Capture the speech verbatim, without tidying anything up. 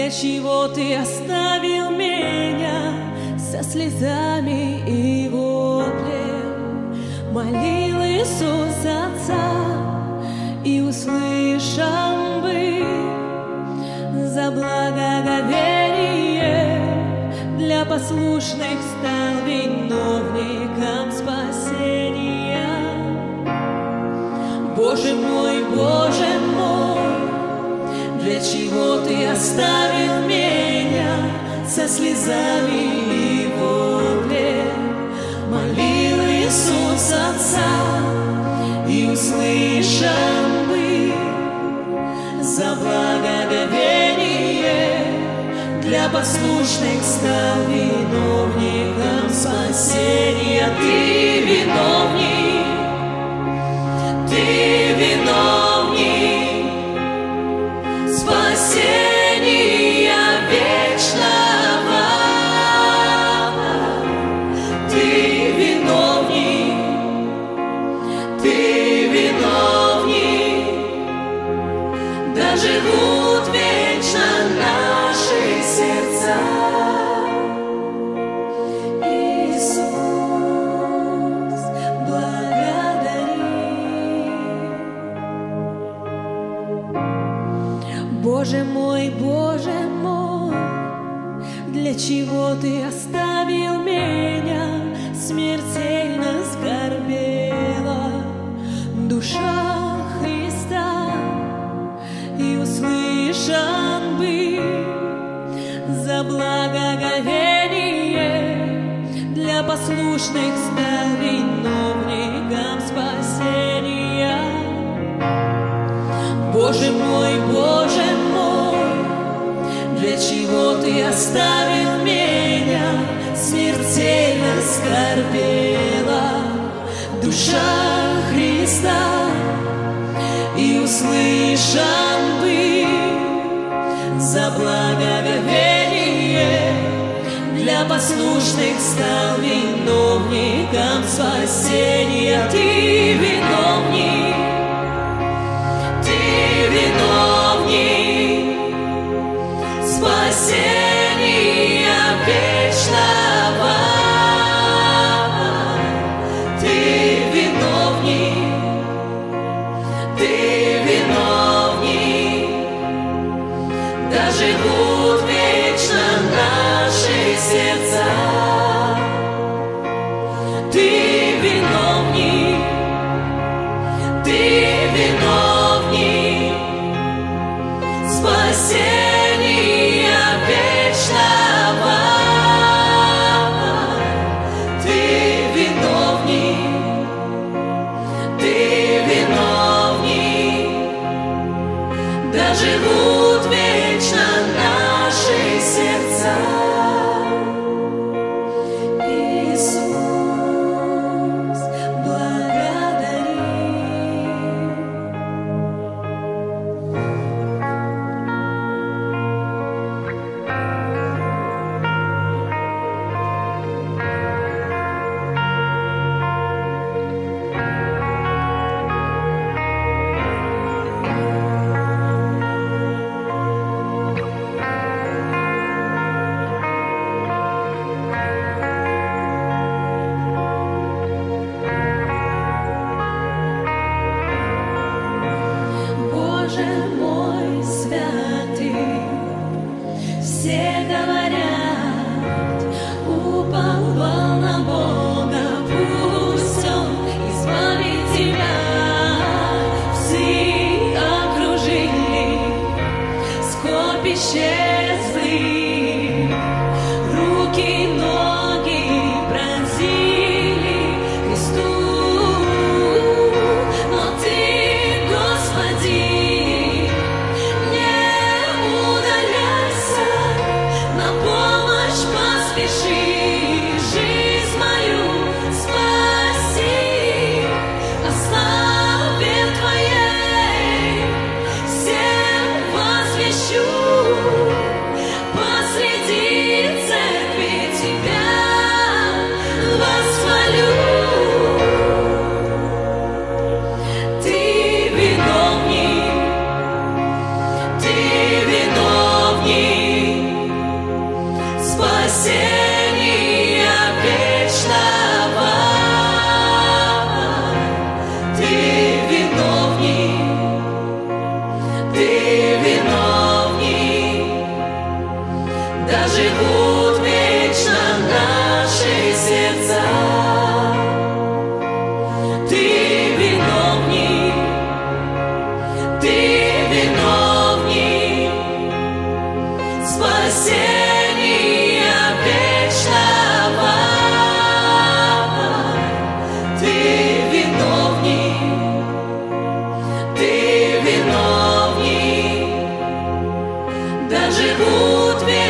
Для чего ты оставил меня со слезами и воплем? Молил Иисус Отца, и услышан бы за благоговение. Для послушных стал виновником спасения. Боже мой, Боже мой, для чего ты оставил меня со слезами и воплем? Молил Иисус Отца, и услышан бы за благоговение. Для послушных стал виновником спасения. Ты виновник, ты виновник спасения вечного. Ты виновник, ты виновник, да живут вечно наши сердца. Иисус, благодари. Боже мой, Боже мой, для чего ты оставил меня? Смертельно скорбела душа Христа, и услышан бы за благоговение. Для послушных стал виновником спасения. Боже мой, Боже мой, для чего ты оставил меня? Смертельно скорбела душа Христа, и услышан бы за благоговение. Для послушных стал виновником спасения. Ты виновник, ты виновник спасения вечного. Ты виновник, ты виновник, да живут вечно наши сердца. Ты виновник, ты виновник спасения вечного. Ты виновник, ты виновник, да живут вечно наши сердца. Иисус, благодари. Боже мой святый, все говорят, уповал на Бога, пусть Он избавит тебя. Псы окружили, скорбь исчезли, руки, ноги пронзили Христу. Но Ты, Господи, не удаляйся, на помощь поспеши, жизнь мою спаси. О славе Твоей всем возвещу. Ты виновник спасения вечного. Ты виновник, ты виновник, да живут вечно.